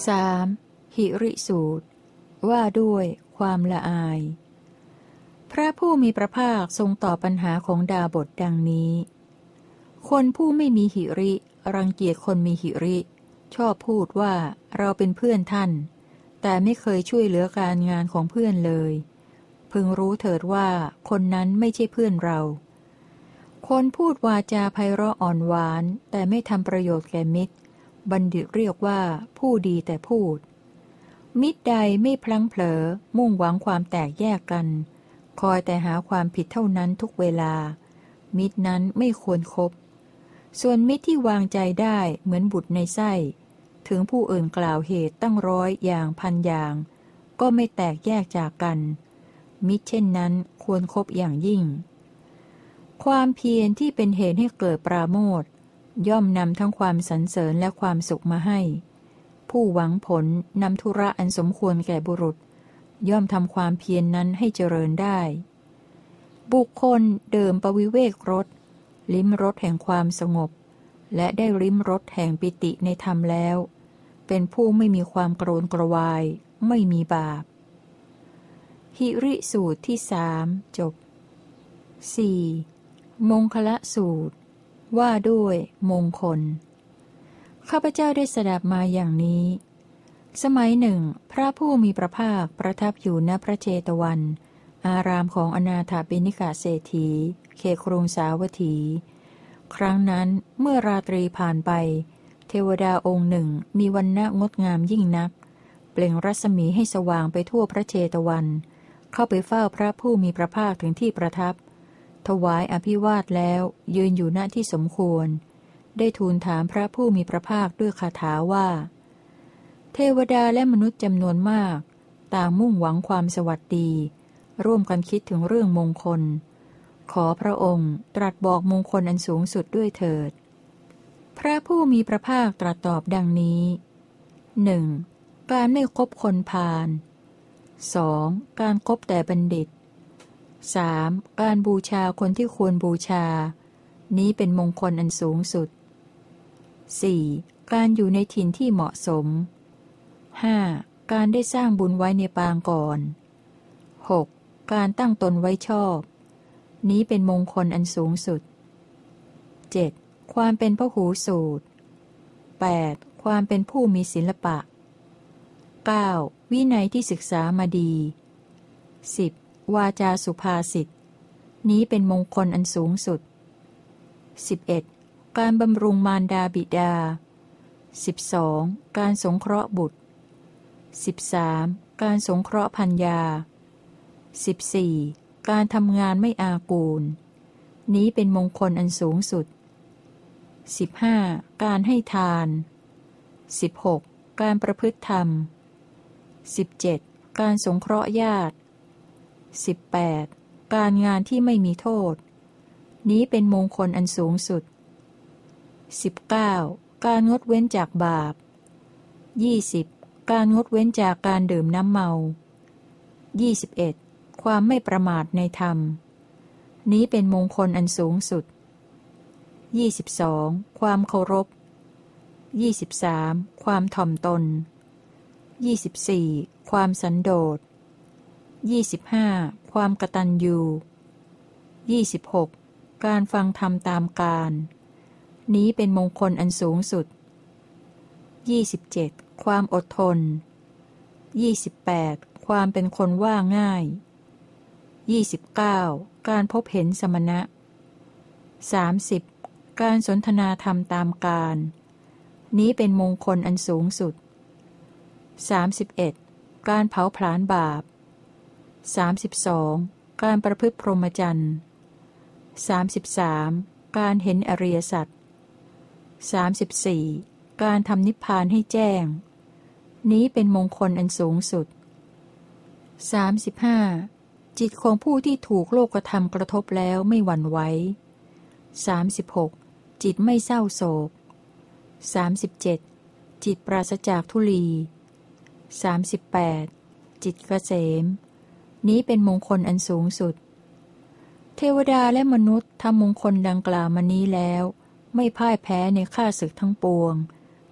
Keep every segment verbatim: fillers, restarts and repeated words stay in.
สามหิริสูตรว่าด้วยความละอายพระผู้มีพระภาคทรงตอบปัญหาของดาบทดังนี้คนผู้ไม่มีหิริรังเกียจคนมีหิริชอบพูดว่าเราเป็นเพื่อนท่านแต่ไม่เคยช่วยเหลือการงานของเพื่อนเลยพึงรู้เถิดว่าคนนั้นไม่ใช่เพื่อนเราคนพูดวาจาไพเราะอ่อนหวานแต่ไม่ทำประโยชน์แก่มิตรบัณฑิตเรียกว่าผู้ดีแต่พูดมิตรใดไม่พลั้งเผลอมุ่งหวังความแตกแยกกันคอยแต่หาความผิดเท่านั้นทุกเวลามิตรนั้นไม่ควรคบส่วนมิตรที่วางใจได้เหมือนบุตรในไส้ถึงผู้อื่นกล่าวเหตุตั้งร้อยอย่างพันอย่างก็ไม่แตกแยกจากกันมิตรเช่นนั้นควรคบอย่างยิ่งความเพียรที่เป็นเหตุให้เกิดปราโมทย์ย่อมนำทั้งความสรรเสริญและความสุขมาให้ผู้หวังผลนำธุระอันสมควรแก่บุรุษย่อมทำความเพียร น, นั้นให้เจริญได้บุคคลเดิมปวิเวกรสลิ้มรสแห่งความสงบและได้ลิ้มรสแห่งปิติในธรรมแล้วเป็นผู้ไม่มีความโกรธกระวายไม่มีบาปหิริสูตรที่สามจบ สี่. มงคละสูตรว่าด้วยมงคลข้าพเจ้าได้สดับมาอย่างนี้สมัยหนึ่งพระผู้มีพระภาคประทับอยู่ณพระเชตวันอารามของอนาถบิณฑิกเศรษฐีเขตกรุงสาวัตถีครั้งนั้นเมื่อราตรีผ่านไปเทวดาองค์หนึ่งมีวรรณะงดงามยิ่งนักเปล่งรัศมีให้สว่างไปทั่วพระเชตวันเข้าไปเฝ้าพระผู้มีพระภาคถึงที่ประทับถวายอภิวาทแล้วยืนอยู่ณที่สมควรได้ทูลถามพระผู้มีพระภาคด้วยคาถาว่าเทวดาและมนุษย์จำนวนมากต่างมุ่งหวังความสวัสดีร่วมกันคิดถึงเรื่องมงคลขอพระองค์ตรัสบอกมงคลอันสูงสุดด้วยเถิดพระผู้มีพระภาคตรัสตอบดังนี้ หนึ่ง. การไม่คบคนพาล สอง. การคบแต่บัณฑิต สาม. การบูชาคนที่ควรบูชานี้เป็นมงคลอันสูงสุด สี่. การอยู่ในถิ่นที่เหมาะสม ห้า. การได้สร้างบุญไว้ในปางก่อน หก. การตั้งตนไว้ชอบนี้เป็นมงคลอันสูงสุด เจ็ด. ความเป็นพหูสูตร แปด. ความเป็นผู้มีศิลปะ เก้า. วินัยที่ศึกษามาดี สิบ. วาจาสุภาษิตนี้เป็นมงคลอันสูงสุด สิบเอ็ด. การบำรุงมารดาบิดา สิบสอง. การสงเคราะห์บุตร สิบสาม. การสงเคราะห์ภรรยา สิบสี่. การทำงานไม่อากูลนี้เป็นมงคลอันสูงสุด สิบห้า. การให้ทาน สิบหก. การประพฤติธรรม สิบเจ็ด. การสงเคราะห์ญาติ สิบแปด. การงานที่ไม่มีโทษนี้เป็นมงคลอันสูงสุด สิบเก้า. การงดเว้นจากบาป ยี่สิบ. การงดเว้นจากการดื่มน้ำเมา ยี่สิบเอ็ด. ความไม่ประมาทในธรรมนี้เป็นมงคลอันสูงสุด ยี่สิบสอง. ความเคารพ ยี่สิบสาม. ความถ่อมตน ยี่สิบสี่. ความสันโดษ ยี่สิบห้า. ความกตัญญู ยี่สิบหก. การฟังธรรมตามกาลนี้เป็นมงคลอันสูงสุด ยี่สิบเจ็ด. ความอดทน ยี่สิบแปด. ความเป็นคนว่าง่าย ยี่สิบเก้า. การพบเห็นสมณะ สามสิบ. การสนทนาธรรมตามกาลนี้เป็นมงคลอันสูงสุด สามสิบเอ็ด. การเผาผลาญบาป สามสิบสอง. การประพฤติพรหมจรรย์ สามสิบสาม. การเห็นอริยสัจ สามสิบสี่. การทำนิพพานให้แจ้งนี้เป็นมงคลอันสูงสุด สามสิบห้า. จิตของผู้ที่ถูกโลกธรรมกระทบแล้วไม่หวั่นไหว สามสิบหก. จิตไม่เศร้าโศก สามสิบเจ็ด. จิตปราศจากทุลี สามสิบแปด. จิตเกษมนี้เป็นมงคลอันสูงสุดเทวดาและมนุษย์ทำมงคลดังกล่าวมานี้แล้วไม่พ่ายแพ้ในข้าศึกทั้งปวง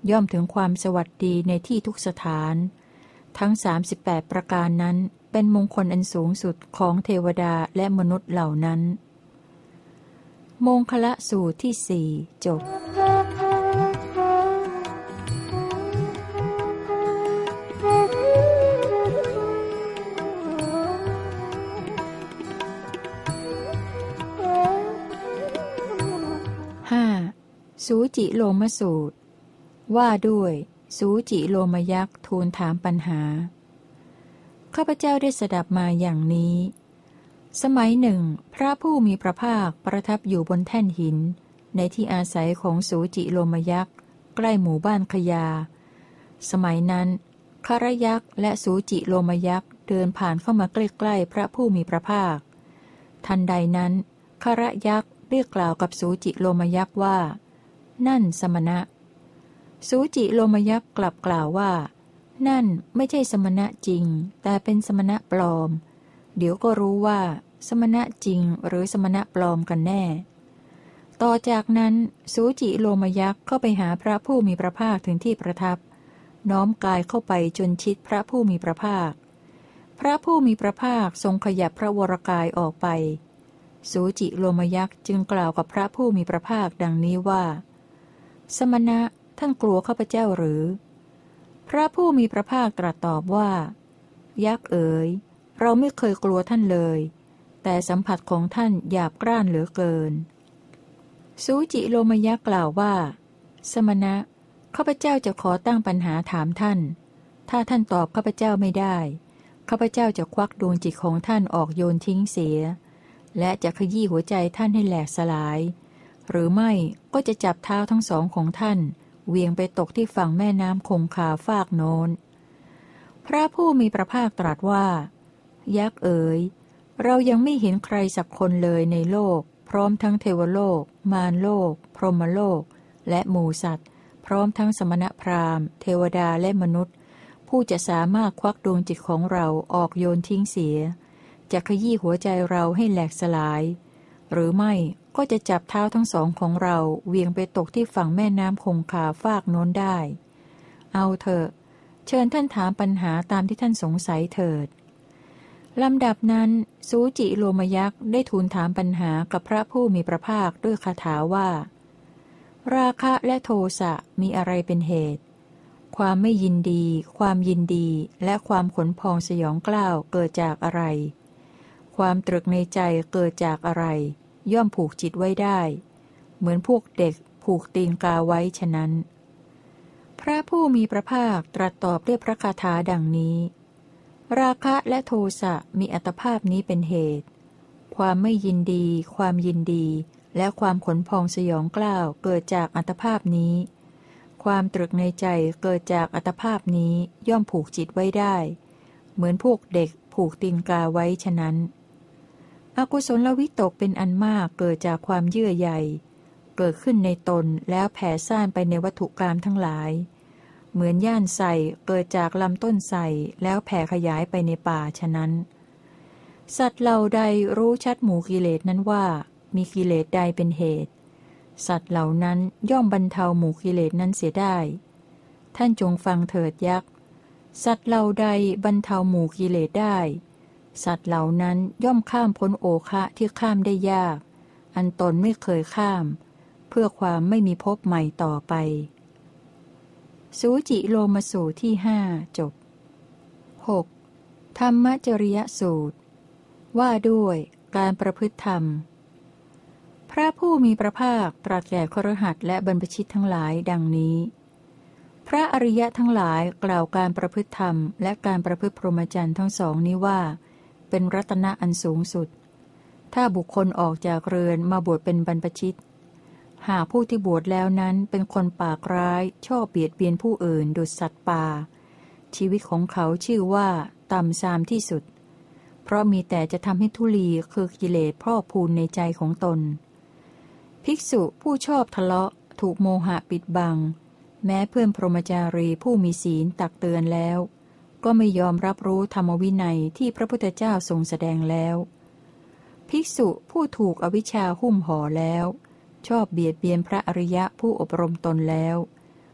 ย่อมถึงความสวัสดีในที่ทุกสถานทั้งสามสิบแปดประการนั้นเป็นมงคลอันสูงสุดของเทวดาและมนุษย์เหล่านั้นมงคละสูตรที่สี่จบห้าสูจิโลมสูตรว่าด้วยสูจิโลมยักษ์ทูลถามปัญหาข้าพเจ้าได้สดับมาอย่างนี้สมัยหนึ่งพระผู้มีพระภาคประทับอยู่บนแท่นหินในที่อาศัยของสูจิโลมยักษ์ใกล้หมู่บ้านขยาสมัยนั้นคารยักษ์และสูจิโลมยักษ์เดินผ่านเข้ามาใกล้ๆพระผู้มีพระภาคทันใดนั้นคารยักษ์เรียกกล่าวกับสูจิโลมยักษ์ว่านั่นสมณะสูจิโลมยักษ์กลับกล่าวว่านั่นไม่ใช่สมณะจริงแต่เป็นสมณะปลอมเดี๋ยวก็รู้ว่าสมณะจริงหรือสมณะปลอมกันแน่ต่อจากนั้นสูจิโลมยักษ์เข้าไปหาพระผู้มีพระภาคถึงที่ประทับน้อมกายเข้าไปจนชิดพระผู้มีพระภาคพระผู้มีพระภาคทรงขยับพระวรกายออกไปสูจิโลมยักษ์จึงกล่าวกับพระผู้มีพระภาคดังนี้ว่าสมณะท่านกลัวข้าพเจ้าหรือพระผู้มีพระภาคตรัสตอบว่ายักษ์เอ๋ยเราไม่เคยกลัวท่านเลยแต่สัมผัสของท่านหยาบกร้านเหลือเกินสูจิโลมยักษ์กล่าวว่าสมณะข้าพเจ้าจะขอตั้งปัญหาถามท่านถ้าท่านตอบข้าพเจ้าไม่ได้ข้าพเจ้าจะควักดวงจิตของท่านออกโยนทิ้งเสียและจะขยี้หัวใจท่านให้แหลกสลายหรือไม่ก็จะจับเท้าทั้งสองของท่านเวียงไปตกที่ฝั่งแม่น้ำคงคาฟากโน้นพระผู้มีพระภาคตรัสว่ายักษ์เอ๋ยเรายังไม่เห็นใครสักคนเลยในโลกพร้อมทั้งเทวโลกมารโลกพรหมโลกและหมู่สัตว์พร้อมทั้งสมณพราหมณ์เทวดาและมนุษย์ผู้จะสามารถควักดวงจิตของเราออกโยนทิ้งเสียจะขยี้หัวใจเราให้แหลกสลายหรือไม่ก็จะจับเท้าทั้งสองของเราเวียงไปตกที่ฝั่งแม่น้ำคงคาฟากโน้นได้เอาเถอะเชิญท่านถามปัญหาตามที่ท่านสงสัยเถิดลำดับนั้นสูจิโลมยักษ์ได้ทูลถามปัญหากับพระผู้มีพระภาคด้วยคาถาว่าราคะและโทสะมีอะไรเป็นเหตุความไม่ยินดีความยินดีและความขนพองสยองกล้าวเกิดจากอะไรความตรึกในใจเกิดจากอะไรย่อมผูกจิตไว้ได้เหมือนพวกเด็กผูกตีนกาไว้ฉะนั้นพระผู้มีพระภาคตรัสตอบด้วยพระคาถาดังนี้ราคะและโทสะมีอัตภาพนี้เป็นเหตุความไม่ยินดีความยินดีและความขนพองสยองกล้าวเกิดจากอัตภาพนี้ความตรึกในใจเกิดจากอัตภาพนี้ย่อมผูกจิตไว้ได้เหมือนพวกเด็กผูกตีนกาไว้ฉะนั้นอกุศลวิตกเป็นอันมากเกิดจากความเยื่อใยเกิดขึ้นในตนแล้วแผ่ซ่านไปในวัตถุกรรมทั้งหลายเหมือนย่านไทรเกิดจากลำต้นไทรแล้วแผ่ขยายไปในป่าฉะนั้นสัตว์เหล่าใดรู้ชัดหมู่กิเลสนั้นว่ามีกิเลสใดเป็นเหตุสัตว์เหล่านั้นย่อมบรรเทาหมู่กิเลสนั้นเสียได้ท่านจงฟังเถิดยักษ์สัตว์เหล่าใดบรรเทาหมู่กิเลสได้สัตว์เหล่านั้นย่อมข้ามพ้นโอคะที่ข้ามได้ยากอันตนไม่เคยข้ามเพื่อความไม่มีภพใหม่ต่อไปสูจิโลมสูตรที่ห้าจบ หก. ธรรมจริยสูตรว่าด้วยการประพฤติธรรมพระผู้มีพระภาคตรัสแก่คฤหัสถ์และบรรพชิตทั้งหลายดังนี้พระอริยะทั้งหลายกล่าวการประพฤติธรรมและการประพฤติพรหมจรรย์ทั้งสองนี้ว่าเป็นรัตนะอันสูงสุดถ้าบุคคลออกจากเรือนมาบวชเป็นบรรพชิตหากผู้ที่บวชแล้วนั้นเป็นคนปากร้ายชอบเบียดเบียนผู้อื่นดุจสัตว์ป่าชีวิตของเขาชื่อว่าต่ำทรามที่สุดเพราะมีแต่จะทำให้ทุลีคือกิเลสพอกพูนในใจของตนภิกษุผู้ชอบทะเลาะถูกโมหะปิดบังแม้เพื่อนพรหมจารีผู้มีศีลตักเตือนแล้วก็ไม่ยอมรับรู้ธรรมวินัยที่พระพุทธเจ้าทรงแสดงแล้วภิกษุผู้ถูกอวิชชาหุ้มห่อแล้วชอบเบียดเบียนพระอริยะผู้อบรมตนแล้ว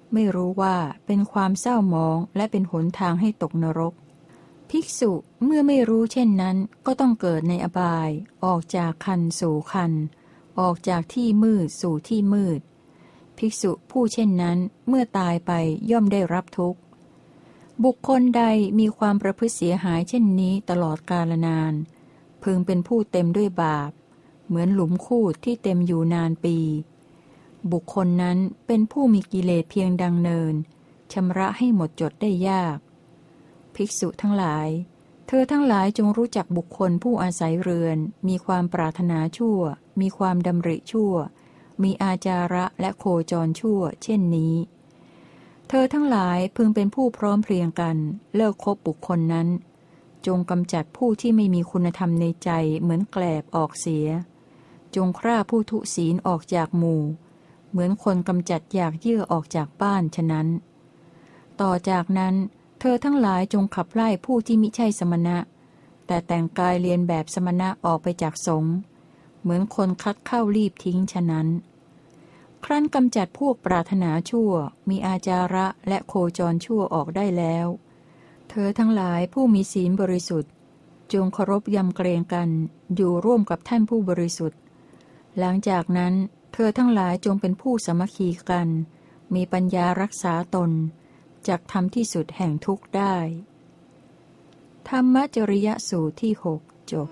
ไม่รู้ว่าเป็นความเศร้าหมองและเป็นหนทางให้ตกนรกภิกษุเมื่อไม่รู้เช่นนั้นก็ต้องเกิดในอบายออกจากคันสู่คันออกจากที่มืดสู่ที่มืดภิกษุผู้เช่นนั้นเมื่อตายไปย่อมได้รับทุกข์บุคคลใดมีความประพฤติเสียหายเช่นนี้ตลอดกาลนานพึงเป็นผู้เต็มด้วยบาปเหมือนหลุมคูดที่เต็มอยู่นานปีบุคคลนั้นเป็นผู้มีกิเลสเพียงดังเนินชำระให้หมดจดได้ยากภิกษุทั้งหลายเธอทั้งหลายจงรู้จักบุคคลผู้อาศัยเรือนมีความปรารถนาชั่วมีความดำริชั่วมีอาจาระและโคจรชั่วเช่นนี้เธอทั้งหลายพึงเป็นผู้พร้อมเพรียงกันเลิกคบบุคคลนั้นจงกำจัดผู้ที่ไม่มีคุณธรรมในใจเหมือนแกลบออกเสียจงฆ่าผู้ทุศีลออกจากหมู่เหมือนคนกำจัดอยากเยื่อออกจากบ้านฉะนั้นต่อจากนั้นเธอทั้งหลายจงขับไล่ผู้ที่มิใช่สมณะแต่แต่งกายเลียนแบบสมณะออกไปจากสงฆ์เหมือนคนคัดเข้ารีบทิ้งฉะนั้นครั้นกำจัดพวกปรารถนาชั่วมีอาจาระและโคจรชั่วออกได้แล้วเธอทั้งหลายผู้มีศีลบริสุทธิ์จงเคารพยำเกรงกันอยู่ร่วมกับท่านผู้บริสุทธิ์หลังจากนั้นเธอทั้งหลายจงเป็นผู้สามัคคีกันมีปัญญารักษาตนจักทำที่สุดแห่งทุกข์ได้ธรรมจริยสูตรที่หกจบ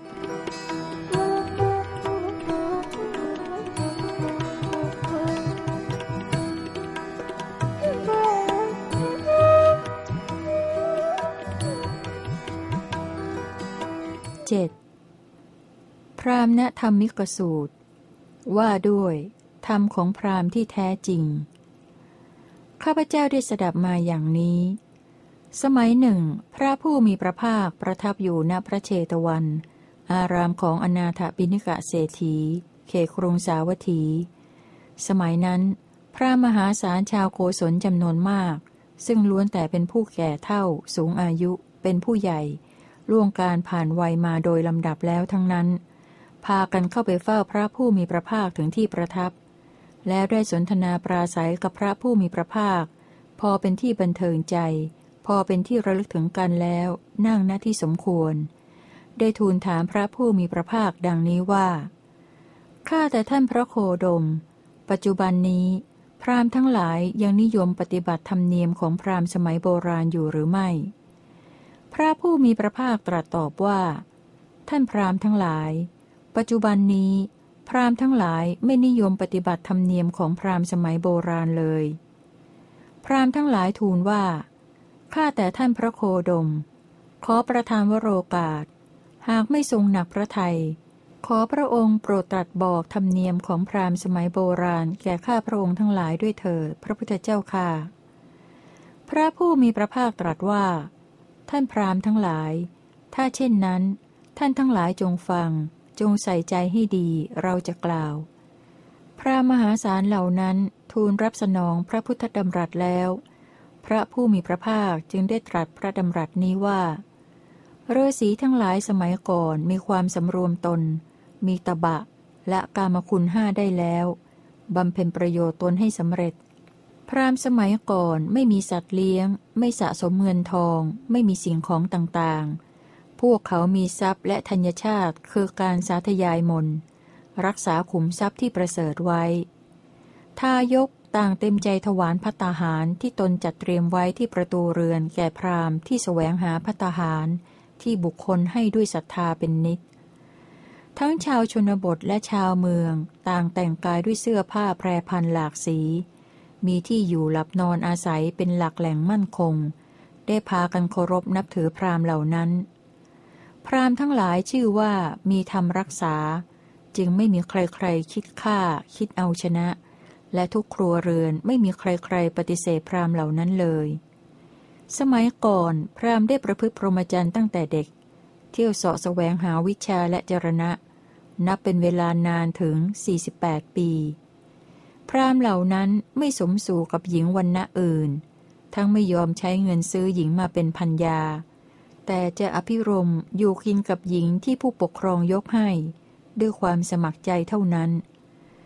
เจ็ดพราหมณธรรมิกสูตรว่าด้วยธรรมของพราหมณ์ที่แท้จริงข้าพเจ้าได้สดับมาอย่างนี้สมัยหนึ่งพระผู้มีพระภาคประทับอยู่ณพระเชตวันอารามของอนาถปิณกเศรษฐีเขตกรุงสาวัตถีสมัยนั้นพระมหาศาลชาวโกศลจำนวนมากซึ่งล้วนแต่เป็นผู้แก่เฒ่าสูงอายุเป็นผู้ใหญ่ล่วงการผ่านวัยมาโดยลำดับแล้วทั้งนั้นพากันเข้าไปเฝ้าพระผู้มีพระภาคถึงที่ประทับแล้วได้สนทนาปราศัยกับพระผู้มีพระภาคพอเป็นที่บันเทิงใจพอเป็นที่ระลึกถึงกันแล้วนั่งณที่สมควรได้ทูลถามพระผู้มีพระภาคดังนี้ว่าข้าแต่ท่านพระโคดมปัจจุบันนี้พราหมณ์ทั้งหลายยังนิยมปฏิบัติธรรมเนียมของพราหมณ์สมัยโบราณอยู่หรือไม่พระผู้มีพระภาคตรัสตอบว่าท่านพราหมณ์ทั้งหลายปัจจุบันนี้พราหมณ์ทั้งหลายไม่นิยมปฏิบัติธรรมเนียมของพราหมณ์สมัยโบราณเลยพราหมณ์ทั้งหลายทูลว่าข้าแต่ท่านพระโคดมขอประทานวโรกาสหากไม่ทรงหนักพระทัยขอพระองค์โปรดตรัสบอกธรรมเนียมของพราหมณ์สมัยโบราณแก่ข้าพระองค์ทั้งหลายด้วยเถิดพระพุทธเจ้าข้าพระผู้มีพระภาคตรัสว่าท่านพราหมณ์ทั้งหลายถ้าเช่นนั้นท่านทั้งหลายจงฟังจงใส่ใจให้ดีเราจะกล่าวพระมหาศาลเหล่านั้นทูลรับสนองพระพุทธดำรัสแล้วพระผู้มีพระภาคจึงได้ตรัสพระดำรัสนี้ว่าฤาษีทั้งหลายสมัยก่อนมีความสำรวมตนมีตบะและกามคุณห้าได้แล้วบำเพ็ญประโยชน์ตนให้สำเร็จพราหมณ์สมัยก่อนไม่มีสัตว์เลี้ยงไม่สะสมเงินทองไม่มีสิ่งของต่างๆพวกเขามีทรัพย์และธัญชาติคือการสาธยายมนต์รักษาขุมทรัพย์ที่ประเสริฐไว้ทายกต่างเต็มใจถวายภัตตาหารที่ตนจัดเตรียมไว้ที่ประตูเรือนแก่พราหมณ์ที่แสวงหาภัตตาหารที่บุคคลให้ด้วยศรัทธาเป็นนิจทั้งชาวชนบทและชาวเมืองต่างแต่งกายด้วยเสื้อผ้าแพรพันหลากสีมีที่อยู่หลับนอนอาศัยเป็นหลักแหล่งมั่นคงได้พากันเคารพนับถือพราหมณ์เหล่านั้นพราหมณ์ทั้งหลายชื่อว่ามีธรรมรักษาจึงไม่มีใครๆคิดฆ่าคิดเอาชนะและทุกครัวเรือนไม่มีใครๆปฏิเสธพราหมณ์เหล่านั้นเลยสมัยก่อนพราหมณ์ได้ประพฤติพรหมจรรย์ตั้งแต่เด็กเที่ยวเสาะแสวงหาวิชาและจรณะนับเป็นเวลานานถึงสี่สิบแปดปีพราหมณ์เหล่านั้นไม่สมสู่กับหญิงวรรณะอื่นทั้งไม่ยอมใช้เงินซื้อหญิงมาเป็นภรรยาแต่จะอภิรมย์อยู่กินกับหญิงที่ผู้ปกครองยกให้ด้วยความสมัครใจเท่านั้น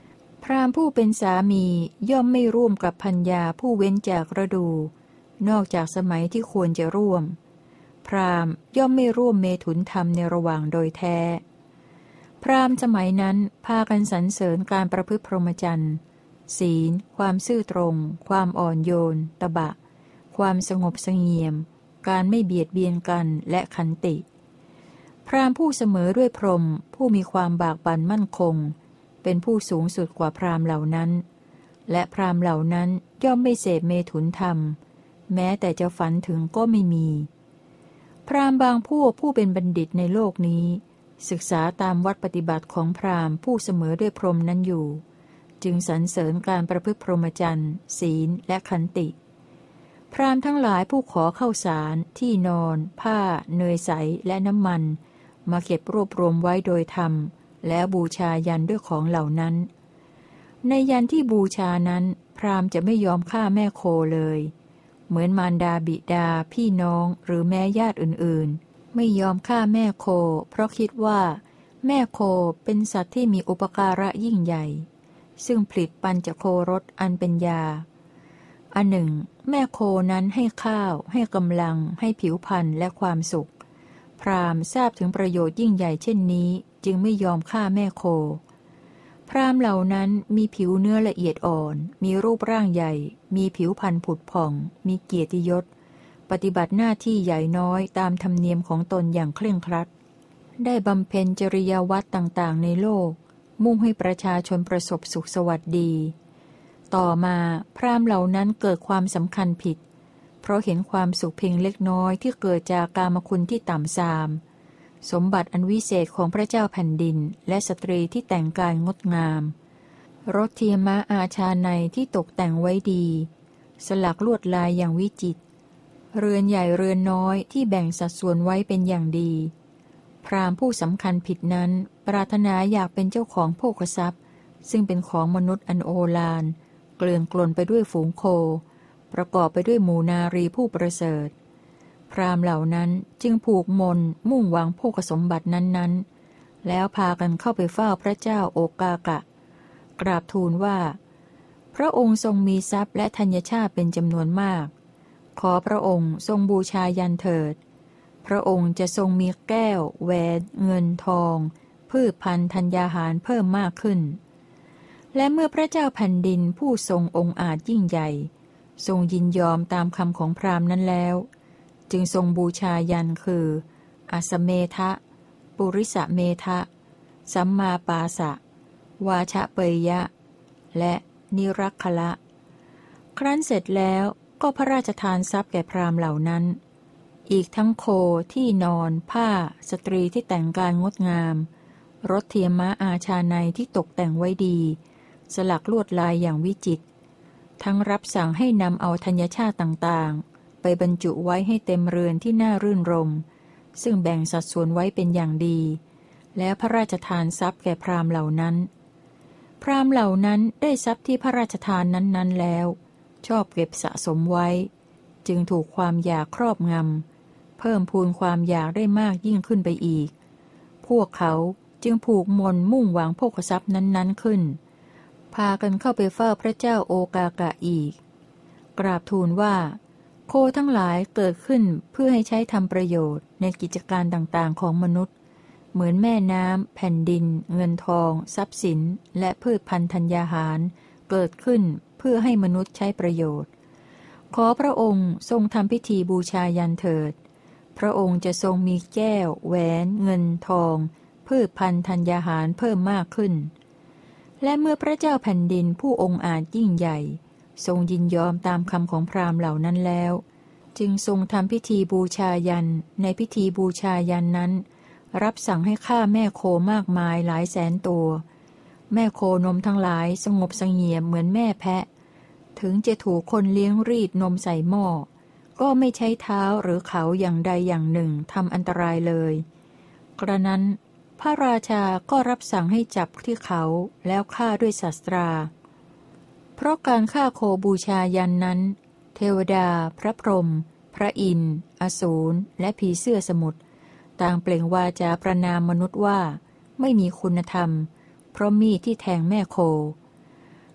พราหมณ์ผู้เป็นสามีย่อมไม่ร่วมกับภรรยาผู้เว้นจากฤดูนอกจากสมัยที่ควรจะร่วมพราหมณ์ย่อมไม่ร่วมเมถุนธรรมในระหว่างโดยแท้พราหมณ์สมัยนั้นพากันสรรเสริญการประพฤติพรหมจรรย์ศีลความซื่อตรงความอ่อนโยนตบะความสงบเสงี่ยมการไม่เบียดเบียนกันและขันติพราหมณ์ผู้เสมอด้วยพรหมผู้มีความบากบั่นมั่นคงเป็นผู้สูงสุดกว่าพราหมณ์เหล่านั้นและพราหมณ์เหล่านั้นย่อมไม่เสพเมถุนธรรมแม้แต่จะฝันถึงก็ไม่มีพราหมณ์บางพวกผู้เป็นบัณฑิตในโลกนี้ศึกษาตามวัดปฏิบัติของพราหมณ์ผู้เสมอด้วยพรหมนั้นอยู่จึงสรรเสริญการประพฤติพรหมจรรย์ศีลและขันติพราหมณ์ทั้งหลายผู้ขอข้าวสารที่นอนผ้าเนยใสและน้ำมันมาเก็บรวบรวมไว้โดยธรรมแล้วบูชายันด้วยของเหล่านั้นในยันที่บูชานั้นพราหมณ์จะไม่ยอมฆ่าแม่โคเลยเหมือนมารดาบิดาพี่น้องหรือแม้ญาติอื่นๆไม่ยอมฆ่าแม่โคเพราะคิดว่าแม่โคเป็นสัตว์ที่มีอุปการะยิ่งใหญ่ซึ่งผลิตปัญจโครสอันเป็นยาอันหนึ่งแม่โคนั้นให้ข้าวให้กำลังให้ผิวพรรณและความสุขพราหมณ์ทราบถึงประโยชน์ยิ่งใหญ่เช่นนี้จึงไม่ยอมฆ่าแม่โคพราหมณ์เหล่านั้นมีผิวเนื้อละเอียดอ่อนมีรูปร่างใหญ่มีผิวพรรณผุดผ่องมีเกียรติยศปฏิบัติหน้าที่ใหญ่น้อยตามธรรมเนียมของตนอย่างเคร่งครัดได้บำเพ็ญจริยวัตรต่างๆในโลกมุ่งให้ประชาชนประสบสุขสวัสดีต่อมาพราหมณ์เหล่านั้นเกิดความสำคัญผิดเพราะเห็นความสุขเพียงเล็กน้อยที่เกิดจากกามคุณที่ต่ำทรามสมบัติอันวิเศษของพระเจ้าแผ่นดินและสตรีที่แต่งกายงดงามรถเทียมะอาชาในที่ตกแต่งไว้ดีสลักลวดลายอย่างวิจิตรเรือนใหญ่เรือนน้อยที่แบ่งสัดส่วนไว้เป็นอย่างดีพราหมณ์ผู้สำคัญผิดนั้นปรารถนาอยากเป็นเจ้าของโภคทรัพย์ซึ่งเป็นของมนุษย์อันโอฬารเกลื่อนกลนไปด้วยฝูงโคประกอบไปด้วยหมู่นารีผู้ประเสริฐพราหมณ์เหล่านั้นจึงผูกมนมุ่งหวังโภคสมบัตินั้นๆแล้วพากันเข้าไปเฝ้าพระเจ้าโอกากะกราบทูลว่าพระองค์ทรงมีทรัพย์และธัญชาติเป็นจำนวนมากขอพระองค์ทรงบูชายันเถิดพระองค์จะทรงมีแก้วแหวนเงินทองพืชพันธุ์ธัญญาหารเพิ่มมากขึ้นและเมื่อพระเจ้าแผ่นดินผู้ทรงองค์อาจยิ่งใหญ่ทรงยินยอมตามคำของพราหมณ์นั้นแล้วจึงทรงบูชายันคืออัสเมทะปุริสเมทะสัมมาปาสะวาชะเปยยะและนิรักขละครั้นเสร็จแล้วก็พระราชทานทรัพย์แก่พราหมณ์เหล่านั้นอีกทั้งโคที่นอนผ้าสตรีที่แต่งกายงดงามรถเทียมม้าอาชาในที่ตกแต่งไว้ดีสลักลวดลายอย่างวิจิตรทั้งรับสั่งให้นำเอาธัญชาติต่างๆไปบรรจุไว้ให้เต็มเรือนที่น่ารื่นรมซึ่งแบ่งสัดส่วนไว้เป็นอย่างดีแล้วพระราชทานทรัพย์แก่พราหมณ์เหล่านั้นพราหมณ์เหล่านั้นได้ทรัพย์ที่พระราชทานนั้นๆแล้วชอบเก็บสะสมไว้จึงถูกความอยากครอบงำเพิ่มพูนความอยากได้มากยิ่งขึ้นไปอีกพวกเขาจึงผูกมนมุ่งหวังโภคทรัพย์นั้นๆขึ้นพากันเข้าไปเฝ้าพระเจ้าโอกากะอีกกราบทูลว่าโคทั้งหลายเกิดขึ้นเพื่อให้ใช้ทำประโยชน์ในกิจการต่างๆของมนุษย์เหมือนแม่น้ำแผ่นดินเงินทองทรัพย์สินและพืชพันธุ์ธัญญาหารเกิดขึ้นเพื่อให้มนุษย์ใช้ประโยชน์ขอพระองค์ทรงทำพิธีบูชายันเถิดพระองค์จะทรงมีแก้วแหวนเงินทองพืชพันธุ์ธัญญาหารเพิ่มมากขึ้นและเมื่อพระเจ้าแผ่นดินผู้องค์อาจยิ่งใหญ่ทรงยินยอมตามคำของพราหมณ์เหล่านั้นแล้วจึงทรงทำพิธีบูชายันในพิธีบูชายันนั้นรับสั่งให้ฆ่าแม่โคมากมายหลายแสนตัวแม่โคนมทั้งหลายสงบเสงี่ยมเหมือนแม่แพะถึงจะถูกคนเลี้ยงรีดนมใส่หม้อก็ไม่ใช้เท้าหรือเขาอย่างใดอย่างหนึ่งทำอันตรายเลยกระนั้นพระราชาก็รับสั่งให้จับที่เขาแล้วฆ่าด้วยศัตราเพราะการฆ่าโคบูชายันนั้นเทวดาพระพรหมพระอินทร์อสูรและผีเสื้อสมุทรต่างเปล่งวาจาประณามมนุษย์ว่าไม่มีคุณธรรมเพราะมีดที่แทงแม่โค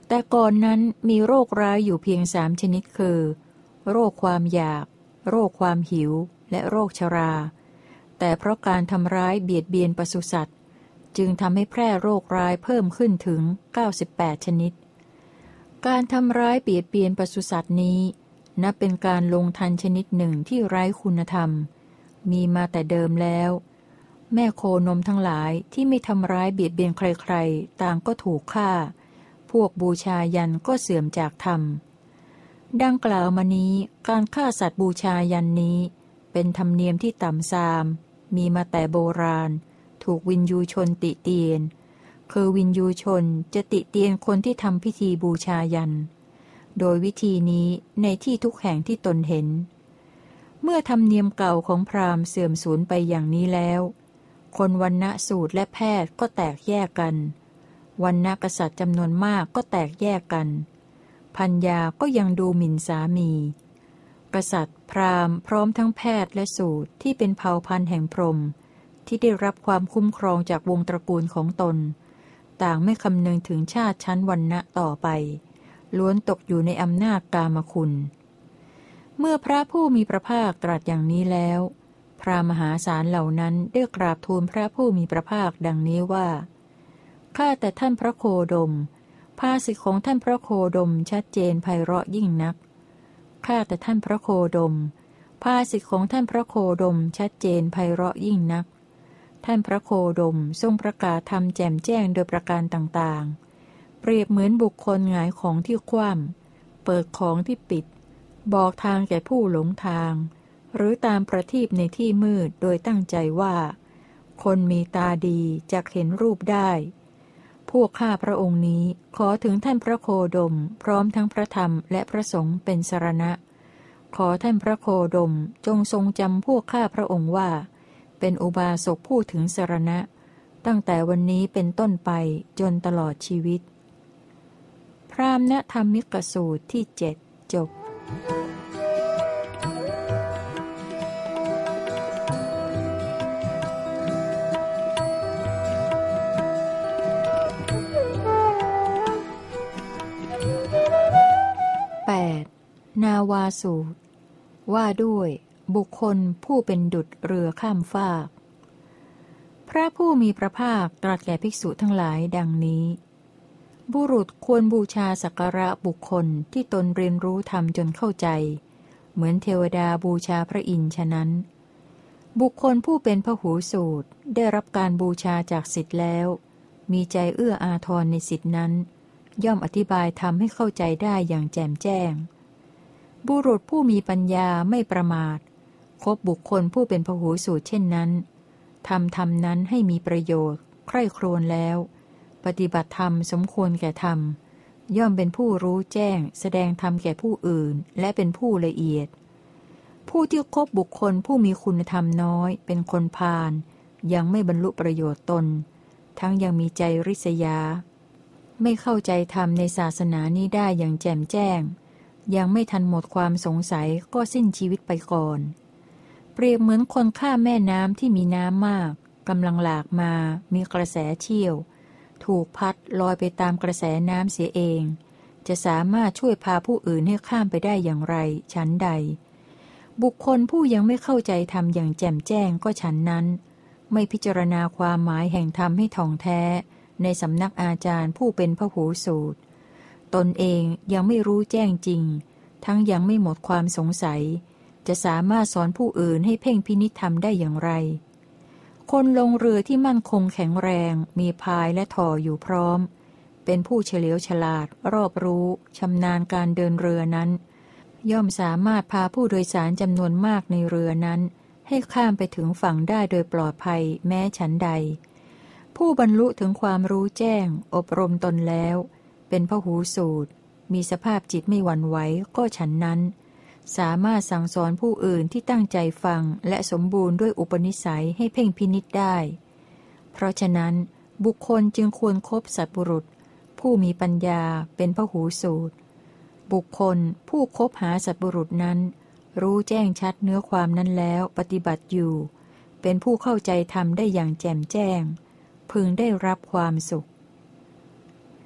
แต่ก่อนนั้นมีโรคร้ายอยู่เพียงสามชนิดคือ โรคความอยาก โรคความหิว และโรคชรา แต่เพราะการทำร้ายเบียดเบียนปศุสัตว์จึงทำให้แพร่โรคร้ายเพิ่มขึ้นถึงเก้าสิบแปดชนิดการทำร้ายเบียดเบียนปศุสัตว์นี้นับเป็นการลงทันชนิดหนึ่งที่ไร้คุณธรรมมีมาแต่เดิมแล้วแม่โคนมทั้งหลายที่ไม่ทำร้ายเบียดเบียนใครๆต่างก็ถูกฆ่าพวกบูชายันก็เสื่อมจากธรรมดังกล่าวมานี้การฆ่าสัตว์บูชายันนี้เป็นธรรมเนียมที่ต่ำทรามมีมาแต่โบราณถูกวินยูชนติเตียนคือวินยูชนจะติเตียนคนที่ทำพิธีบูชายันโดยวิธีนี้ในที่ทุกแห่งที่ตนเห็นเมื่อธรรมเนียมเก่าของพราหมณ์เสื่อมสูญไปอย่างนี้แล้วคนวรรณสูตรและแพทย์ก็แตกแยกกันวรรณกษัตริย์จำนวนมากก็แตกแยกกันพัญญาก็ยังดูหมิ่นสามีกษัตริย์พราหมณ์พร้อมทั้งแพทย์และสูตรที่เป็นเผ่าพันธุ์แห่งพรหมที่ได้รับความคุ้มครองจากวงตระกูลของตนต่างไม่คำนึงถึงชาติชั้นวรรณะต่อไปล้วนตกอยู่ในอำนาจกามคุณเมื่อพระผู้มีพระภาคตรัสอย่างนี้แล้วพราหมณ์มหาศาลเหล่านั้นได้กราบทูลพระผู้มีพระภาคดังนี้ว่าข้าแต่ท่านพระโคดมภาษิตของท่านพระโคดมชัดเจนไพเราะยิ่งนักข้าแต่ท่านพระโคดมภาษิตของท่านพระโคดมชัดเจนไพเราะยิ่งนักท่านพระโคดมทรงประกาศธรรมแจ่มแจ้งโดยประการต่างๆเปรียบเหมือนบุคคลหงายของที่คว่ำเปิดของที่ปิดบอกทางแก่ผู้หลงทางหรือตามประทีปในที่มืดโดยตั้งใจว่าคนมีตาดีจะเห็นรูปได้พวกข้าพระองค์นี้ขอถึงท่านพระโคดมพร้อมทั้งพระธรรมและพระสงฆ์เป็นสรณะขอท่านพระโคดมจงทรงจำพวกข้าพระองค์ว่าเป็นอุบาสกผู้ถึงสรณะตั้งแต่วันนี้เป็นต้นไปจนตลอดชีวิตพราหมณธรรมิกสูตรที่เจ็ดจบแปดนาวาสูตรว่าด้วยบุคคลผู้เป็นดุจเรือข้ามฟากพระผู้มีพระภาคตรัสแก่ภิกษุทั้งหลายดังนี้บุรุษควรบูชาสักการะบุคคลที่ตนเรียนรู้ธรรมจนเข้าใจเหมือนเทวดาบูชาพระอินทร์ฉะนั้นบุคคลผู้เป็นพหูสูตรได้รับการบูชาจากศิษย์แล้วมีใจเอื้ออาทรในศิษย์นั้นย่อมอธิบายธรรมให้เข้าใจได้อย่างแจ่มแจ้งบุรุษผู้มีปัญญาไม่ประมาทคบบุคคลผู้เป็นพหูสูตรเช่นนั้นทำธรรมนั้นให้มีประโยชน์ใคร่ครวญแล้วปฏิบัติธรรมสมควรแก่ธรรมย่อมเป็นผู้รู้แจ้งแสดงธรรมแก่ผู้อื่นและเป็นผู้ละเอียดผู้ที่คบบุคคลผู้มีคุณธรรมน้อยเป็นคนพาลยังไม่บรรลุประโยชน์ตนทั้งยังมีใจริษยาไม่เข้าใจธรรมในศาสนานี้ได้อย่างแจ่มแจ้งยังไม่ทันหมดความสงสัยก็สิ้นชีวิตไปก่อนเปรียบเหมือนคนข้ามแม่น้ำที่มีน้ำมากกำลังหลากมามีกระแสเชี่ยวถูกพัดลอยไปตามกระแสน้ำเสียเองจะสามารถช่วยพาผู้อื่นให้ข้ามไปได้อย่างไรฉันใดบุคคลผู้ยังไม่เข้าใจธรรมอย่างแจ่มแจ้งก็ฉันนั้นไม่พิจารณาความหมายแห่งธรรมให้ท่องแท้ในสำนักอาจารย์ผู้เป็นพหูสูตรตนเองยังไม่รู้แจ้งจริงทั้งยังไม่หมดความสงสัยจะสามารถสอนผู้อื่นให้เพ่งพินิจธรรมได้อย่างไรคนลงเรือที่มั่นคงแข็งแรงมีพายและถ่ออยู่พร้อมเป็นผู้เฉลียวฉลาดรอบรู้ชำนาญการเดินเรือนั้นย่อมสามารถพาผู้โดยสารจำนวนมากในเรือนั้นให้ข้ามไปถึงฝั่งได้โดยปลอดภัยแม้ฉันใดผู้บรรลุถึงความรู้แจ้งอบรมตนแล้วเป็นพหูสูตรมีสภาพจิตไม่หวั่นไหวก็ฉันนั้นสามารถสั่งสอนผู้อื่นที่ตั้งใจฟังและสมบูรณ์ด้วยอุปนิสัยให้เพ่งพินิจได้เพราะฉะนั้นบุคคลจึงควรคบสัตบุรุษผู้มีปัญญาเป็นพหูสูตรบุคคลผู้คบหาสัตบุรุษนั้นรู้แจ้งชัดเนื้อความนั้นแล้วปฏิบัติอยู่เป็นผู้เข้าใจธรรมได้อย่างแจ่มแจ้งพึงได้รับความสุข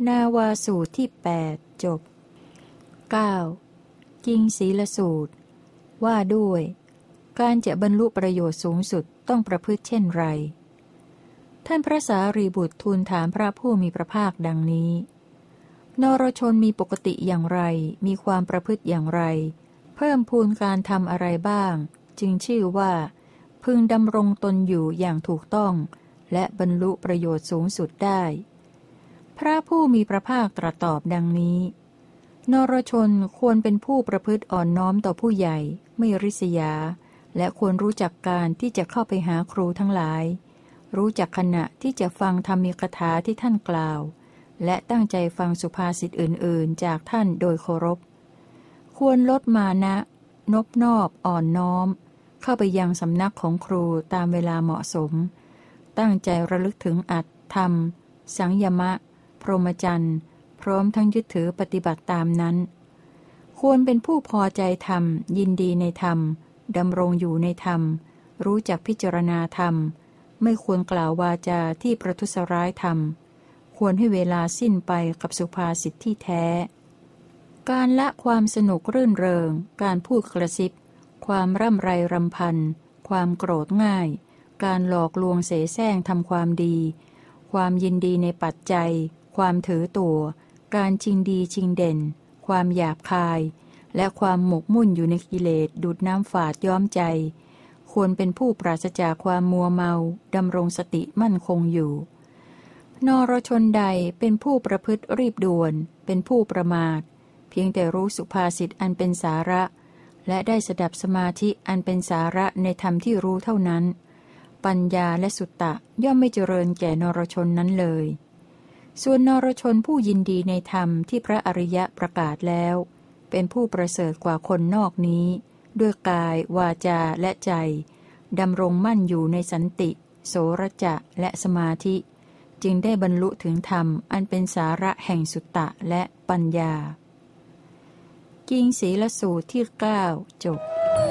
นาวาสูตรที่แปดจบ เก้า. กิงศีลสูตรว่าด้วยการจะบรรลุประโยชน์สูงสุดต้องประพฤติเช่นไรท่านพระสารีบุตรทูลถามพระผู้มีพระภาคดังนี้นรชนมีปกติอย่างไรมีความประพฤติอย่างไรเพิ่มพูนการทำอะไรบ้างจึงชื่อว่าพึงดำรงตนอยู่อย่างถูกต้องและบรรลุประโยชน์สูงสุดได้พระผู้มีพระภาคตรัสตอบดังนี้นรชนควรเป็นผู้ประพฤติอ่อนน้อมต่อผู้ใหญ่ไม่ริษยาและควรรู้จักการที่จะเข้าไปหาครูทั้งหลายรู้จักขณะที่จะฟังธรรมีกถาที่ท่านกล่าวและตั้งใจฟังสุภาษิตอื่นๆจากท่านโดยเคารพควรลดมานะนบนอบอ่อนน้อมเข้าไปยังสำนักของครูตามเวลาเหมาะสมตั้งใจระลึกถึงอัตธรรมสังยมะพรหมจรรย์พร้อมทั้งยึดถือปฏิบัติตามนั้นควรเป็นผู้พอใจธรรมยินดีในธรรมดำรงอยู่ในธรรมรู้จักพิจารณาธรรมไม่ควรกล่าววาจาที่ประทุษร้ายธรรมควรให้เวลาสิ้นไปกับสุภาษิตที่แท้การละความสนุกรื่นเริงการพูดกระซิบความร่ำไรรำพันความโกรธง่ายการหลอกลวงเสแสร้งทำความดีความยินดีในปัจจัยความถือตัวการชิงดีชิงเด่นความหยาบคายและความหมกมุ่นอยู่ในกิเลสดูดน้ำฝาดย้อมใจควรเป็นผู้ปราศจากความมัวเมาดำรงสติมั่นคงอยู่นรชนใดเป็นผู้ประพฤติรีบด่วนเป็นผู้ประมาทเพียงแต่รู้สุภาษิตอันเป็นสาระและได้สดับสมาธิอันเป็นสาระในธรรมที่รู้เท่านั้นปัญญาและสุตตะย่อมไม่เจริญแก่นรชนนั้นเลยส่วนนรชนผู้ยินดีในธรรมที่พระอริยะประกาศแล้วเป็นผู้ประเสริฐกว่าคนนอกนี้ด้วยกายวาจาและใจดำรงมั่นอยู่ในสันติโสรจะและสมาธิจึงได้บรรลุถึงธรรมอันเป็นสาระแห่งสุตตะและปัญญากิงศีลสูตรที่เก้าจบ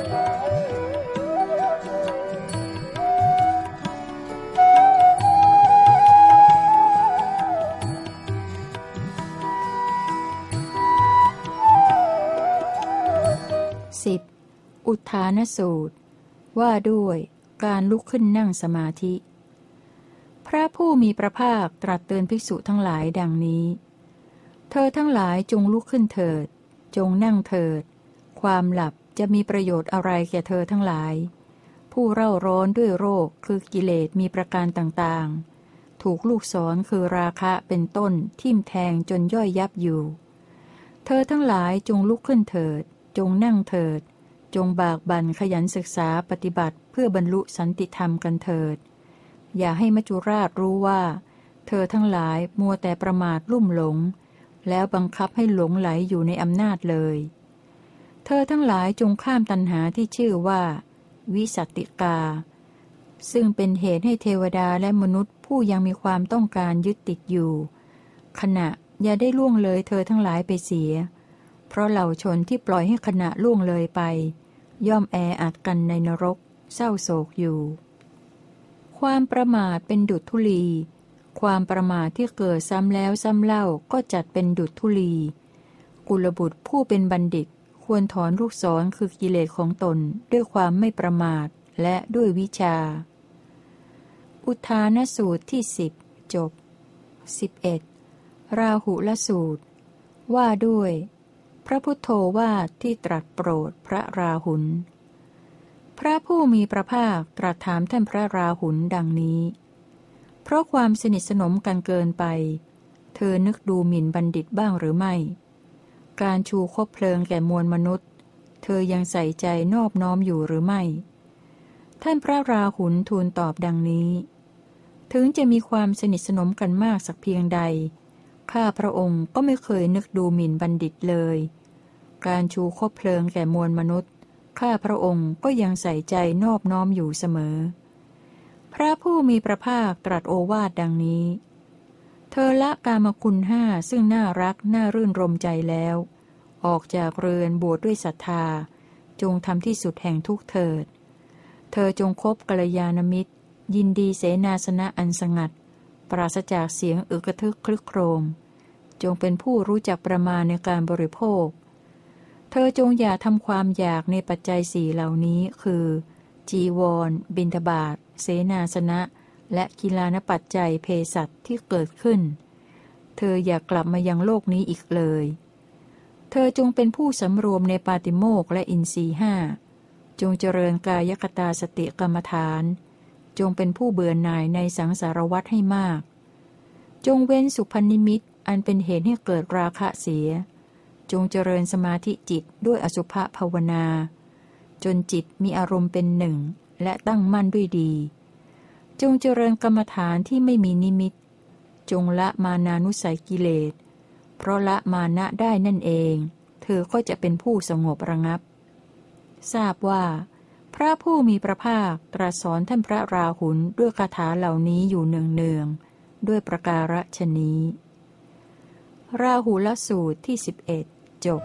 สิบอุทานสูตรว่าด้วยการลุกขึ้นนั่งสมาธิพระผู้มีพระภาคตรัสเตือนภิกษุทั้งหลายดังนี้เธอทั้งหลายจงลุกขึ้นเถิดจงนั่งเถิดความหลับจะมีประโยชน์อะไรแก่เธอทั้งหลายผู้เร่าร้อนด้วยโรคคือกิเลสมีประการต่างๆถูกลูกศรคือราคะเป็นต้นทิ่มแทงจนย่อยยับอยู่เธอทั้งหลายจงลุกขึ้นเถิดจงนั่งเถิดจงบากบั่นขยันศึกษาปฏิบัติเพื่อบรรลุสันติธรรมกันเถิดอย่าให้มัจจุราชรู้ว่าเธอทั้งหลายมัวแต่ประมาทลุ่มหลงแล้วบังคับให้หลงไหลอยู่ในอำนาจเลยเธอทั้งหลายจงข้ามตัณหาที่ชื่อว่าวิสัตติกาซึ่งเป็นเหตุให้เทวดาและมนุษย์ผู้ยังมีความต้องการยึดติดอยู่ขณะอย่าได้ล่วงเลยเธอทั้งหลายไปเสียเพราะเหล่าชนที่ปล่อยให้ขณะล่วงเลยไปย่อมแออัดกันในนรกเศร้าโศกอยู่ความประมาทเป็นดุจธุลีความประมาทที่เกิดซ้ำแล้วซ้ำเล่าก็จัดเป็นดุจธุลีกุลบุตรผู้เป็นบัณฑิตควรถอนลูกศรคือกิเลสของตนด้วยความไม่ประมาทและด้วยวิชาอุทานสูตรที่สิบจบสิบเอ็ดราหุลสูตรว่าด้วยพระพุทโธวาทที่ตรัสโปรดพระราหุลพระผู้มีพระภาคตรัสถามท่านพระราหุลดังนี้เพราะความสนิทสนมกันเกินไปเธอนึกดูหมิ่นบัณฑิตบ้างหรือไม่การชูคบเพลิงแก่มวลมนุษย์เธอยังใส่ใจนอบน้อมอยู่หรือไม่ท่านพระราหุลทูลตอบดังนี้ถึงจะมีความสนิทสนมกันมากสักเพียงใดข้าพระองค์ก็ไม่เคยนึกดูหมิ่นบัณฑิตเลยการชูคบเพลิงแก่มวลมนุษย์ข้าพระองค์ก็ยังใส่ใจนอบน้อมอยู่เสมอพระผู้มีพระภาคตรัสโอวาทดังนี้เธอละกามคุณห้าซึ่งน่ารักน่ารื่นรมใจแล้วออกจากเรือนบวชด้วยศรัทธาจงทำที่สุดแห่งทุกเถิดเธอจงคบกัลยาณมิตรยินดีเสนาสนะอันสงัดปราศจากเสียงอึกระทึกคลึกโครมจงเป็นผู้รู้จักประมาณในการบริโภคเธอจงอย่าทำความอยากในปัจจัยสี่เหล่านี้คือจีวรบิณฑบาตเสนาสนะและกีฬานปัจจัยเภสัชที่เกิดขึ้นเธออย่ากลับมายังโลกนี้อีกเลยเธอจงเป็นผู้สำรวมในปาติโมกข์และอินทรีย์ห้าจงเจริญกายคตาสติกรรมฐานจงเป็นผู้เบื่อหน่ายในสังสารวัฏให้มากจงเว้นสุพนิมิตอันเป็นเหตุให้เกิดราคะเสียจงเจริญสมาธิจิตด้วยอสุภภาวนาจนจิตมีอารมณ์เป็นหนึ่งและตั้งมั่นด้วยดีจงเจริญกรรมฐานที่ไม่มีนิมิตจงละมานานุสัยกิเลสเพราะละมานะได้นั่นเองเธอก็จะเป็นผู้สงบระงับทราบว่าพระผู้มีพระภาคตรัสสอนท่านพระราหุลด้วยคาถาเหล่านี้อยู่เนืองๆด้วยประการฉนี้ราหุลสูตรที่สิบเอ็ดจบ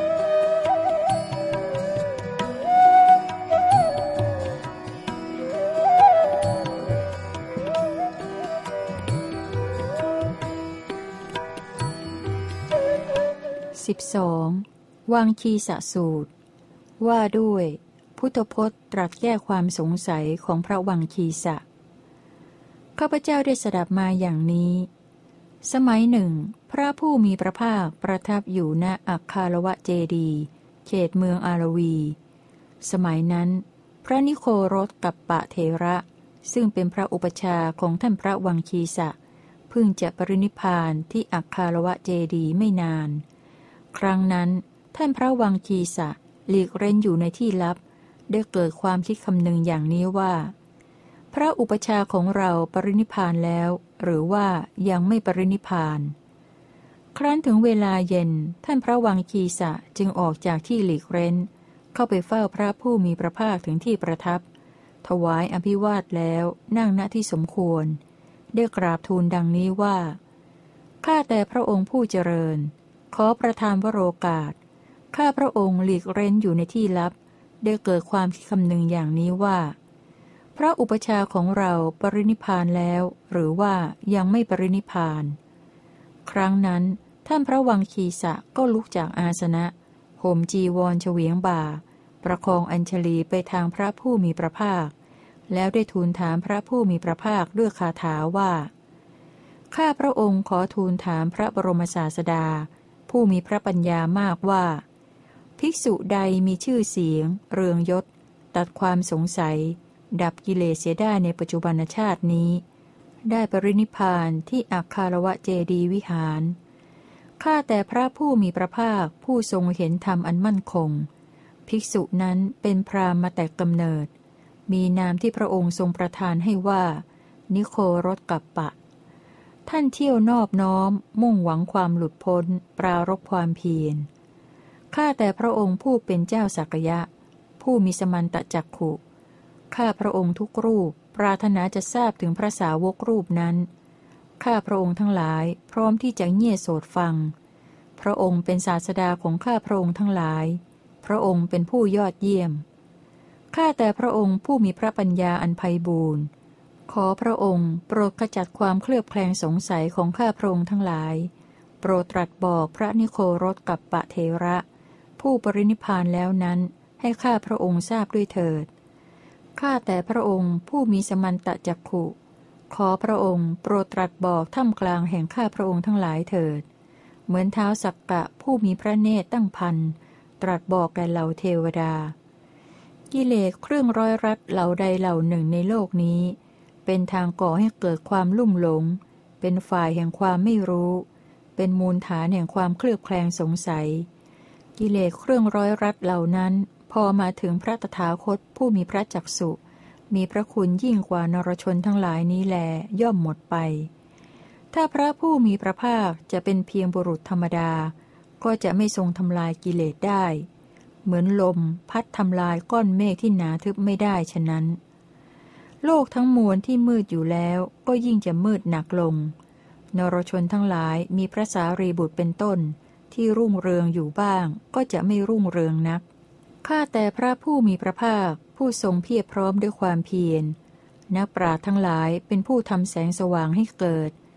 สิบสองวังคีสสูตรว่าด้วยพุทธพจน์ตรัสแก้ความสงสัยของพระวังคีสะข้าพเจ้าได้สดับมาอย่างนี้สมัยหนึ่งพระผู้มีพระภาคประทับอยู่ณอัคคาลวะเจดีย์เขตเมืองอารวีสมัยนั้นพระนิโครสกัปปะเถระซึ่งเป็นพระอุปชฌาย์ของท่านพระวังคีสะเพิ่งจะปรินิพพานที่อัคคาลวะเจดีย์ไม่นานครั้งนั้นท่านพระวังคีสะหลีกเร้นอยู่ในที่ลับได้เกิดความคิดคำนึงอย่างนี้ว่าพระอุปชฌาย์ของเราปรินิพพานแล้วหรือว่ายังไม่ปรินิพพานครั้นถึงเวลาเย็นท่านพระวังคีสะจึงออกจากที่หลีกเร้นเข้าไปเฝ้าพระผู้มีพระภาคถึงที่ประทับถวายอภิวาทแล้วนั่งณที่สมควรได้กราบทูลดังนี้ว่าข้าแต่พระองค์ผู้เจริญขอประทานวโรกาสข้าพระองค์หลีกเร้นอยู่ในที่ลับได้เกิดความคิดคำนึงอย่างนี้ว่าพระอุปชฌาย์ของเราปรินิพพานแล้วหรือว่ายังไม่ปรินิพพานครั้งนั้นท่านพระวังคีสะก็ลุกจากอาสนะห่มจีวรเฉวียงบ่าประคองอัญชลีไปทางพระผู้มีพระภาคแล้วได้ทูลถามพระผู้มีพระภาคด้วยคาถาว่าข้าพระองค์ขอทูลถามพระบรมศาสดาผู้มีพระปัญญามากว่าภิกษุใดมีชื่อเสียงเรืองยศตัดความสงสัยดับกิเลสเสียได้ในปัจจุบันชาตินี้ได้ปรินิพพานที่อัคคาลวะเจดีย์วิหารข้าแต่พระผู้มีพระภาคผู้ทรงเห็นธรรมอันมั่นคงภิกษุนั้นเป็นพราหมณ์มาแต่กำเนิดมีนามที่พระองค์ทรงประทานให้ว่านิโครสกัปปะท่านเที่ยวนอบน้อมมุ่งหวังความหลุดพ้นปรารภความเพียรข้าแต่พระองค์ผู้เป็นเจ้าสักยะผู้มีสมันตจักขุข้าพระองค์ทุกรูปปรารถนาจะทราบถึงพระสาวกรูปนั้นข้าพระองค์ทั้งหลายพร้อมที่จะเงี่ยโสดฟังพระองค์เป็นศาสดาของข้าพระองค์ทั้งหลายพระองค์เป็นผู้ยอดเยี่ยมข้าแต่พระองค์ผู้มีพระปัญญาอันไพบูรณ์ขอพระองค์โปรดขจัดความเคลือบแคลงสงสัยของข้าพระองค์ทั้งหลายโปรดตรัสบอกพระนิโครสกัปปะเถระผู้ปรินิพพานแล้วนั้นให้ข้าพระองค์ทราบด้วยเถิดข้าแต่พระองค์ผู้มีสมันตจักขุขอพระองค์โปรดตรัสบอกท่ามกลางแห่งข้าพระองค์ทั้งหลายเถิดเหมือนเท้าสักกะผู้มีพระเนตรตั้งพันตรัสบอกแก่เหล่าเทวดากิเลสเครื่องร้อยรัดเหล่าใดเหล่าหนึ่งในโลกนี้เป็นทางก่อให้เกิดความลุ่มหลงเป็นฝ่ายแห่งความไม่รู้เป็นมูลฐานแห่งความเคลือบแคลงสงสัยกิเลสเครื่องร้อยรัดเหล่านั้นพอมาถึงพระตถาคตผู้มีพระจักษุมีพระคุณยิ่งกว่านรชนทั้งหลายนี้แลย่อมหมดไปถ้าพระผู้มีพระภาคจะเป็นเพียงบุรุษธรรมดาก็จะไม่ทรงทำลายกิเลสได้เหมือนลมพัดทำลายก้อนเมฆที่หนาทึบไม่ได้ฉะนั้นโลกทั้งมวลที่มืดอยู่แล้วก็ยิ่งจะมืดหนักลงนรชนทั้งหลายมีพระสารีบุตรเป็นต้นที่รุ่งเรืองอยู่บ้างก็จะไม่รุ่งเรืองนักข้าแต่พระผู้มีพระภาคผู้ทรงเพียรพร้อมด้วยความเพียรนักปราชญ์ทั้งหลายเป็นผู้ทำแสงสว่างให้เกิดพ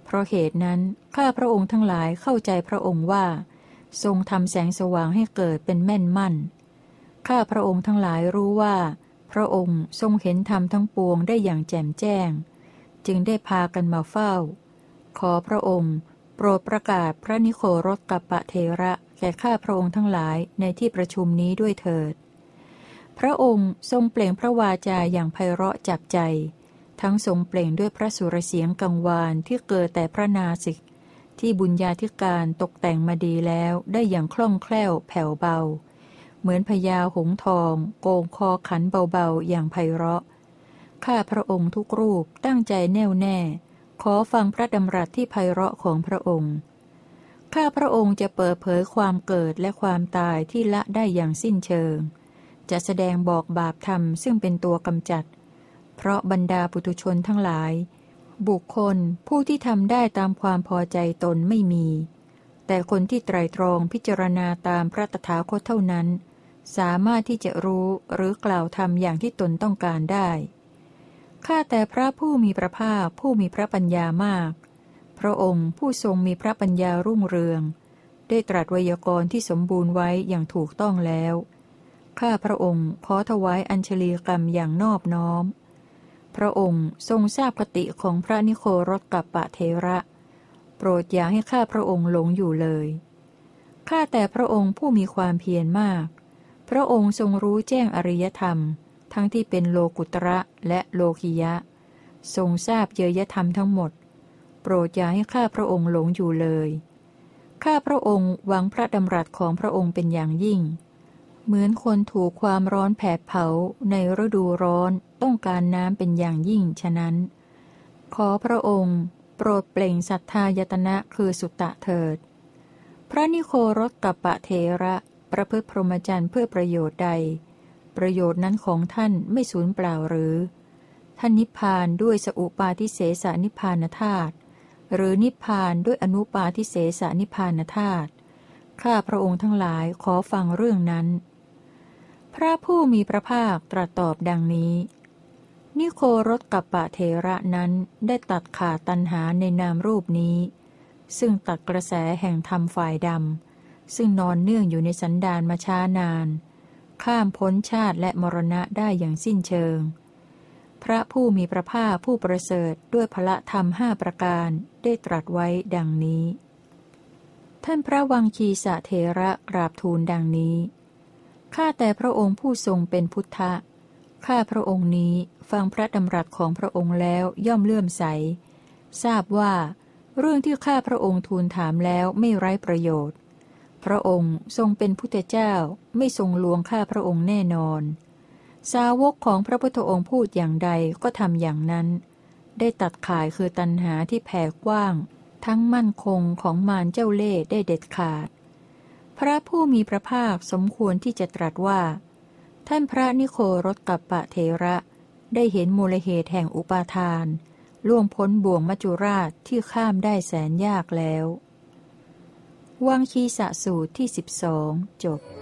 เพราะเหตุนั้นข้าพระองค์ทั้งหลายเข้าใจพระองค์ว่าทรงทำแสงสว่างให้เกิดเป็นแม่นมั่นข้าพระองค์ทั้งหลายรู้ว่าพระองค์ทรงเห็นธรรมทั้งปวงได้อย่างแจ่มแจ้งจึงได้พากันมาเฝ้าขอพระองค์โปรดประกาศพระนิโครสกัปปะเทระแก่ข้าพระองค์ทั้งหลายในที่ประชุมนี้ด้วยเถิดพระองค์ทรงเปล่งพระวาจาอย่างไพเราะจับใจทั้งทรงเปล่งด้วยพระสุรเสียงกังวานที่เกิดแต่พระนาสิกที่บุญญาธิการตกแต่งมาดีแล้วได้อย่างคล่องแคล่วแผ่วเบาเหมือนพญาหงส์ทองโกงคอขันเบาๆอย่างไพเราะข้าพระองค์ทุกรูปตั้งใจแน่วแน่ขอฟังพระดำรัสที่ไพเราะของพระองค์ข้าพระองค์จะเปิดเผยความเกิดและความตายที่ละได้อย่างสิ้นเชิงจะแสดงบอกบาปธรรมซึ่งเป็นตัวกำจัดเพราะบรรดาปุถุชนทั้งหลายบุคคลผู้ที่ทำได้ตามความพอใจตนไม่มีแต่คนที่ไตร่ตรองพิจารณาตามพระตถาคตเท่านั้นสามารถที่จะรู้หรือกล่าวทำอย่างที่ตนต้องการได้ข้าแต่พระผู้มีพระภาคผู้มีพระปัญญามากพระองค์ผู้ทรงมีพระปัญญารุ่งเรืองได้ตรัสไวยากรณ์ที่สมบูรณ์ไว้อย่างถูกต้องแล้วข้าพระองค์ขอถวายอัญชลีกรรมอย่างนอบน้อมพระองค์ทรงทราบคติของพระนิโครสกัปปะเทระโปรดอย่าให้ข้าพระองค์หลงอยู่เลยข้าแต่พระองค์ผู้มีความเพียรมากพระองค์ทรงรู้แจ้งอริยธรรมทั้งที่เป็นโลกุตระและโลกิยะทรงทราบเยยธรรมทั้งหมดโปรดอย่าให้ข้าพระองค์หลงอยู่เลยข้าพระองค์หวังพระดำรัสของพระองค์เป็นอย่างยิ่งเหมือนคนถูกความร้อนแผดเผาในฤดูร้อนต้องการน้ำเป็นอย่างยิ่งฉะนั้นขอพระองค์โปรดเปล่งศรัทธายตนะคือสุตตะเถิดพระนิโครสกัปปะเทระประพฤติพรหมจรรย์เพื่อประโยชน์ใดประโยชน์นั้นของท่านไม่สูญเปล่าหรือท่านนิพพานด้วยสอุปาทิเสสนิพพานธาตุหรือนิพพานด้วยอนุปาทิเสสนิพพานธาตุข้าพระองค์ทั้งหลายขอฟังเรื่องนั้นพระผู้มีพระภาคตรัสตอบดังนี้นิโครสกัปปะเทระนั้นได้ตัดขาดตัณหาในนามรูปนี้ซึ่งตัดกระแสแห่งธรรมฝ่ายดำซึ่งนอนเนื่องอยู่ในสันดานมาช้านานข้ามพ้นชาติและมรณะได้อย่างสิ้นเชิงพระผู้มีพระภาคผู้ประเสริฐด้วยพละธรรมห้าประการได้ตรัสไว้ดังนี้ท่านพระวังคีสะเถระกราบทูลดังนี้ข้าแต่พระองค์ผู้ทรงเป็นพุทธะข้าพระองค์นี้ฟังพระดำรัสของพระองค์แล้วย่อมเลื่อมใสทราบว่าเรื่องที่ข้าพระองค์ทูลถามแล้วไม่ไร้ประโยชน์พระองค์ทรงเป็นพุทธเจ้าไม่ทรงลวงข้าพระองค์แน่นอนสาวกของพระพุทธองค์พูดอย่างใดก็ทำอย่างนั้นได้ตัดข่ายคือตัณหาที่แผ่กว้างทั้งมั่นคงของมารเจ้าเล่ห์ได้เด็ดขาดพระผู้มีพระภาคสมควรที่จะตรัสว่าท่านพระนิโครสกัปปะเทระได้เห็นมูลเหตุแห่งอุปาทานล่วงพ้นบ่วงมัจจุราชที่ข้ามได้แสนยากแล้ววังคีสะสูตรที่สิบสองจบ